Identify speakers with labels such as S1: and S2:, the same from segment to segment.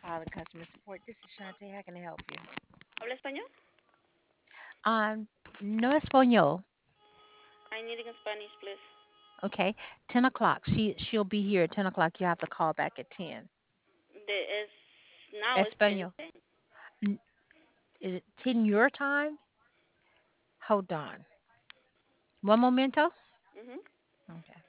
S1: calling customer support. This is Shantae. How can I help you?
S2: ¿Habla español?
S1: Um, no español.
S2: I need in Spanish, please.
S1: Okay, 10 o'clock. She'll be here at 10 o'clock. You have to call back at 10.
S2: Es now it's
S1: Español.
S2: 10:10.
S1: N- Is it 10 your time? Hold on. One momento.
S2: Mhm.
S1: Okay.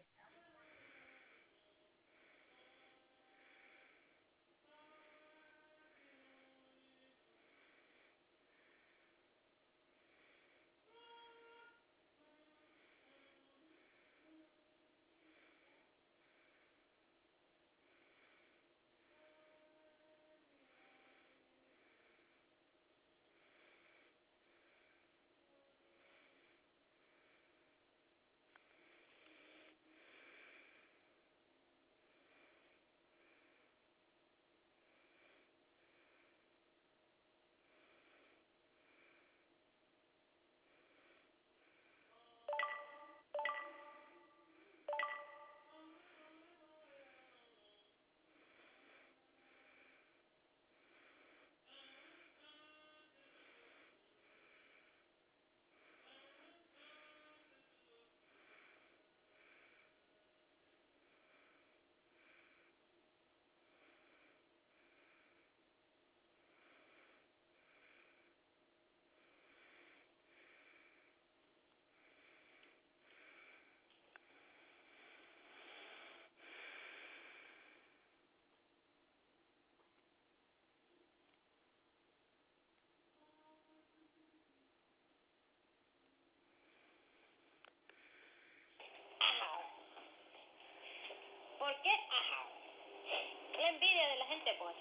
S2: ¿Por qué? Ajá. La envidia de la gente, pues,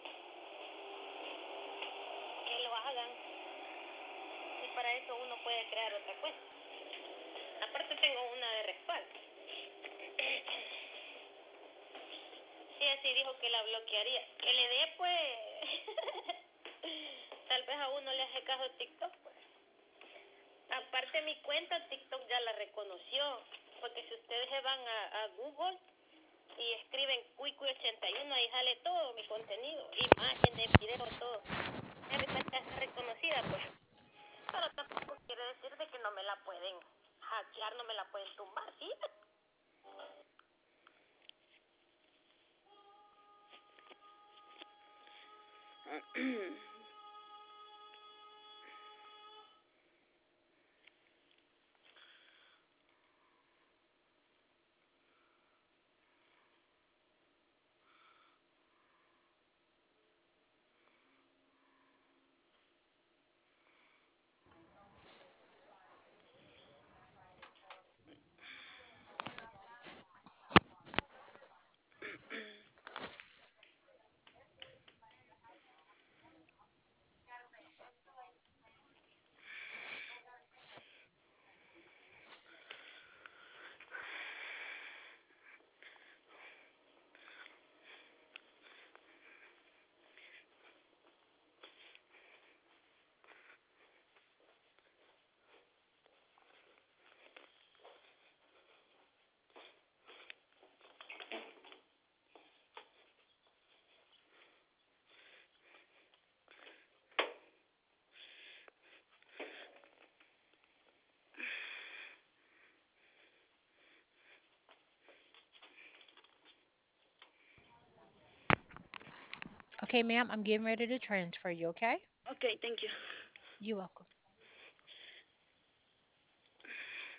S2: que lo hagan. Y para eso uno puede crear otra cuenta. Aparte tengo una de respaldo. Sí, así dijo que la bloquearía. Que le dé, pues... Tal vez a uno le hace caso TikTok, pues. Aparte mi cuenta, TikTok ya la reconoció. Porque si ustedes se van a Google y escriben Cuicuy81, ahí sale todo mi contenido. Imágenes, videos, todo. Mi cuenta está reconocida, pues. Pero tampoco quiere decir de que no me la pueden hackear, no me la pueden tumbar, ¿sí?
S1: Okay, ma'am, I'm getting ready to transfer you, okay?
S2: Okay, thank you.
S1: You're welcome.